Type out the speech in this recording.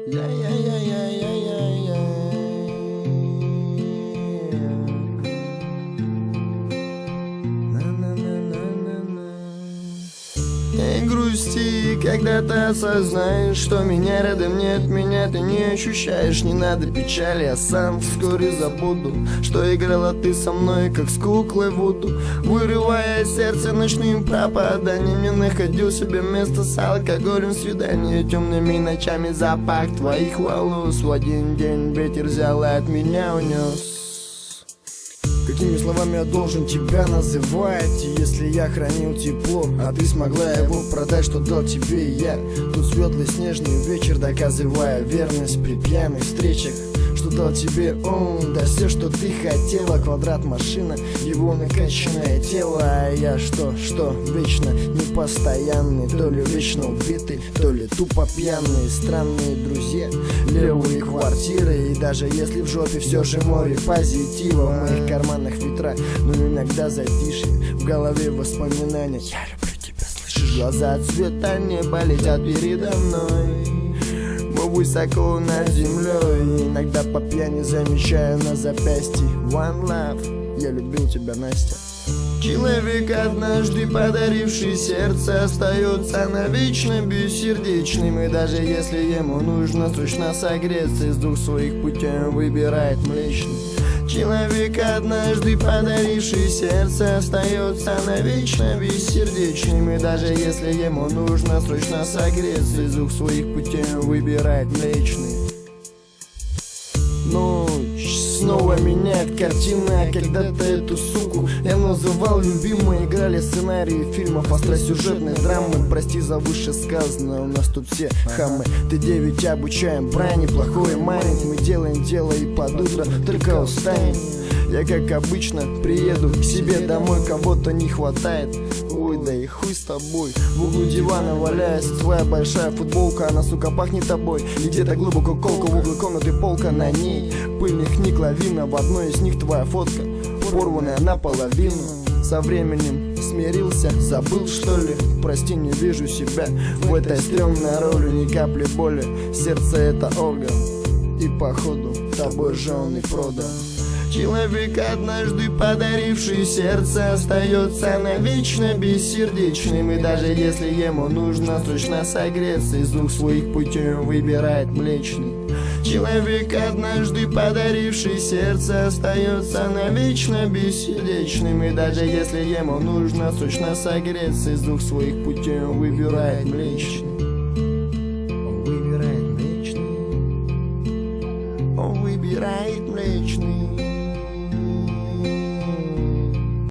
Не грусти, когда ты осознаешь, что меня рядом нет, меня ты не ощущаешь. Не надо печали, я сам вскоре забуду, что играла ты со мной, как с куклой Вуду. Вырывая сердце ночным пропаданием, не находил себе места с алкоголем. Свидание темными ночами, запах твоих волос. В один день ветер взял и от меня унес. Какими словами я должен тебя называть, если я хранил тепло, а ты смогла его продать, что дал тебе я? Тут светлый снежный вечер, доказывая верность при пьяных встречах. Что дал тебе он, да все, что ты хотела. Квадрат машина, его накачанное тело. А я что, вечно непостоянный, то ли вечно убитый, то ли тупо пьяные. Странные друзья, левые квартиры. И даже если в жопе все же море позитива, в моих карманах ветра, но иногда затишье, в голове воспоминания. Я люблю тебя, слышишь? Глаза цвета неба летят передо мной, мы высоко над землей. Иногда по пьяни замечаю на запястье One love, я любил тебя, Настя. Человек, однажды подаривший сердце, остается навечно бессердечным. И даже если ему нужно срочно согреться, из двух своих путей он выбирает млечный. Человек, однажды подаривший сердце, остается навечно бессердечным. И даже если ему нужно срочно согреться, из двух своих путей он выбирает млечный. Ночь снова меняет картины, а когда-то эту суку я называл любимой. Играли сценарии фильмов, остросюжетной драмы. Прости за вышесказанное, у нас тут все хамы. Т9 обучаем брани, плохой майнинг. Мы делаем дело и под утро только устанем. Я, как обычно, приеду к себе домой, кого-то не хватает. Ой, да и хуй с тобой. В углу дивана валяется твоя большая футболка, она, сука, пахнет тобой. И где-то глубоко колка, в углу комнаты полка, на ней пыльных книг лавина. В одной из них твоя фотка, порванная наполовину. Со временем смирился, забыл, что ли? Прости, не вижу себя в этой стрёмной роли. Ни капли боли, сердце это орган, и походу тобой же он и продан. Человек, однажды подаривший сердце, остается навечно бессердечным. И даже если ему нужно срочно согреться, из двух своих путей он выбирает млечный. Человек, однажды подаривший сердце, остается навечно бессердечным. И даже если ему нужно срочно согреться, из двух своих путей он выбирает млечный. Он выбирает млечный. Он выбирает млечный.